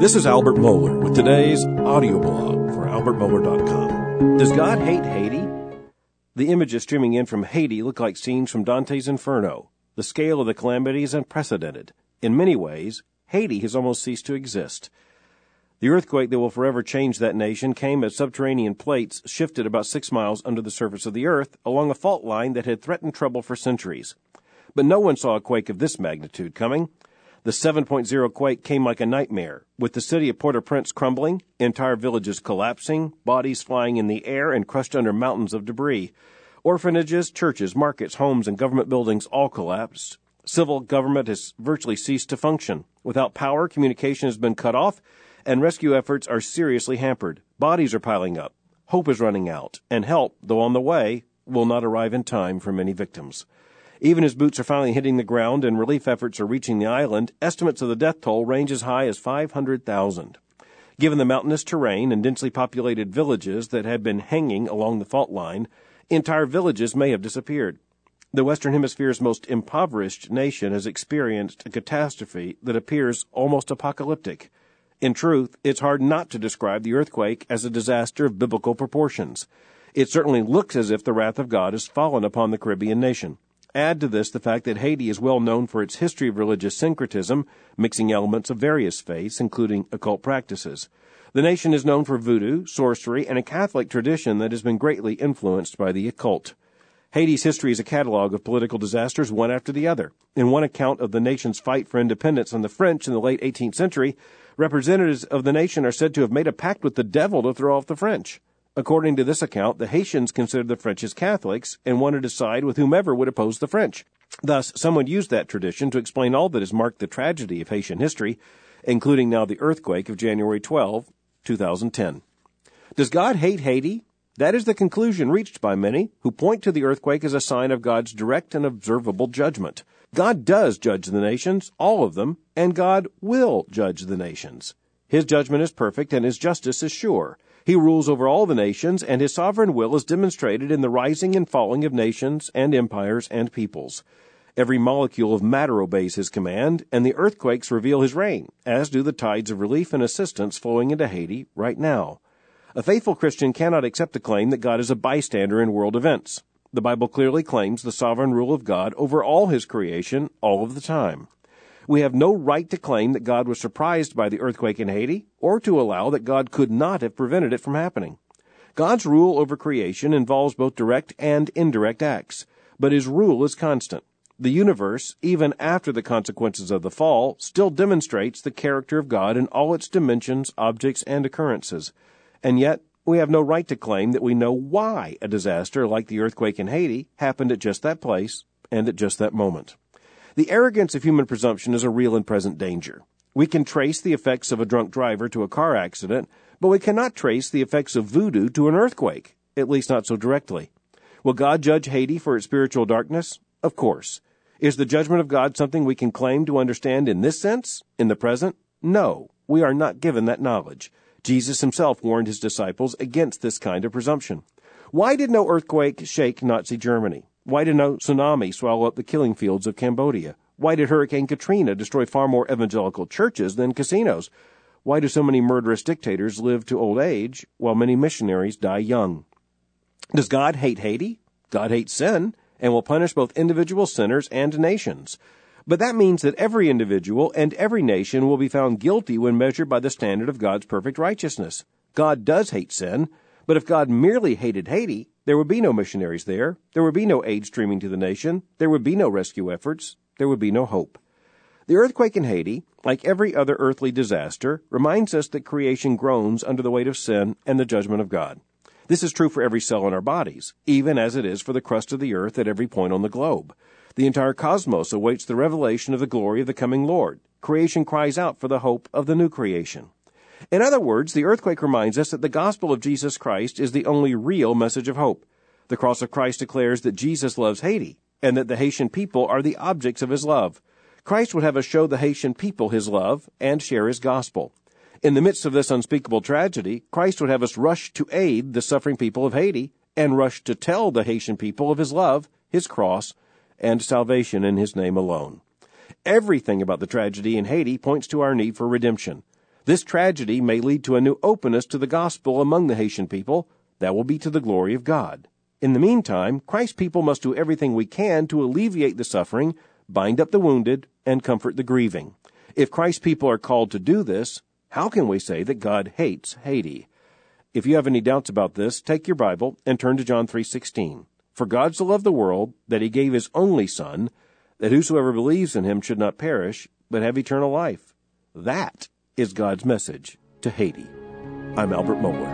This is Albert Mohler with today's audio blog for albertmohler.com. Does God hate Haiti? The images streaming in from Haiti look like scenes from Dante's Inferno. The scale of the calamity is unprecedented. In many ways, Haiti has almost ceased to exist. The earthquake that will forever change that nation came as subterranean plates shifted about 6 miles under the surface of the earth along a fault line that had threatened trouble for centuries. But no one saw a quake of this magnitude coming. The 7.0 quake came like a nightmare, with the city of Port-au-Prince crumbling, entire villages collapsing, bodies flying in the air and crushed under mountains of debris. Orphanages, churches, markets, homes, and government buildings all collapsed. Civil government has virtually ceased to function. Without power, communication has been cut off, and rescue efforts are seriously hampered. Bodies are piling up. Hope is running out, and help, though on the way, will not arrive in time for many victims. Even as boots are finally hitting the ground and relief efforts are reaching the island, estimates of the death toll range as high as 500,000. Given the mountainous terrain and densely populated villages that had been hanging along the fault line, entire villages may have disappeared. The Western Hemisphere's most impoverished nation has experienced a catastrophe that appears almost apocalyptic. In truth, it's hard not to describe the earthquake as a disaster of biblical proportions. It certainly looks as if the wrath of God has fallen upon the Caribbean nation. Add to this the fact that Haiti is well known for its history of religious syncretism, mixing elements of various faiths, including occult practices. The nation is known for voodoo, sorcery, and a Catholic tradition that has been greatly influenced by the occult. Haiti's history is a catalog of political disasters one after the other. In one account of the nation's fight for independence on the French in the late 18th century, representatives of the nation are said to have made a pact with the devil to throw off the French. According to this account, the Haitians considered the French as Catholics and wanted to side with whomever would oppose the French. Thus, someone used that tradition to explain all that has marked the tragedy of Haitian history, including now the earthquake of January 12, 2010. Does God hate Haiti? That is the conclusion reached by many who point to the earthquake as a sign of God's direct and observable judgment. God does judge the nations, all of them, and God will judge the nations. His judgment is perfect and his justice is sure. He rules over all the nations, and his sovereign will is demonstrated in the rising and falling of nations and empires and peoples. Every molecule of matter obeys his command, and the earthquakes reveal his reign, as do the tides of relief and assistance flowing into Haiti right now. A faithful Christian cannot accept the claim that God is a bystander in world events. The Bible clearly claims the sovereign rule of God over all his creation all of the time. We have no right to claim that God was surprised by the earthquake in Haiti, or to allow that God could not have prevented it from happening. God's rule over creation involves both direct and indirect acts, but his rule is constant. The universe, even after the consequences of the fall, still demonstrates the character of God in all its dimensions, objects, and occurrences. And yet, we have no right to claim that we know why a disaster like the earthquake in Haiti happened at just that place and at just that moment. The arrogance of human presumption is a real and present danger. We can trace the effects of a drunk driver to a car accident, but we cannot trace the effects of voodoo to an earthquake, at least not so directly. Will God judge Haiti for its spiritual darkness? Of course. Is the judgment of God something we can claim to understand in this sense, in the present? No, we are not given that knowledge. Jesus himself warned his disciples against this kind of presumption. Why did no earthquake shake Nazi Germany? Why did no tsunami swallow up the killing fields of Cambodia? Why did Hurricane Katrina destroy far more evangelical churches than casinos? Why do so many murderous dictators live to old age, while many missionaries die young? Does God hate Haiti? God hates sin, and will punish both individual sinners and nations. But that means that every individual and every nation will be found guilty when measured by the standard of God's perfect righteousness. God does hate sin, but if God merely hated Haiti, there would be no missionaries there would be no aid streaming to the nation, there would be no rescue efforts, there would be no hope. The earthquake in Haiti, like every other earthly disaster, reminds us that creation groans under the weight of sin and the judgment of God. This is true for every cell in our bodies, even as it is for the crust of the earth at every point on the globe. The entire cosmos awaits the revelation of the glory of the coming Lord. Creation cries out for the hope of the new creation. In other words, the earthquake reminds us that the gospel of Jesus Christ is the only real message of hope. The cross of Christ declares that Jesus loves Haiti, and that the Haitian people are the objects of his love. Christ would have us show the Haitian people his love and share his gospel. In the midst of this unspeakable tragedy, Christ would have us rush to aid the suffering people of Haiti and rush to tell the Haitian people of his love, his cross, and salvation in his name alone. Everything about the tragedy in Haiti points to our need for redemption. This tragedy may lead to a new openness to the gospel among the Haitian people that will be to the glory of God. In the meantime, Christ's people must do everything we can to alleviate the suffering, bind up the wounded, and comfort the grieving. If Christ's people are called to do this, how can we say that God hates Haiti? If you have any doubts about this, take your Bible and turn to John 3:16. For God so loved the world that he gave his only Son, that whosoever believes in him should not perish, but have eternal life. That is God's message to Haiti. I'm Albert Mohler.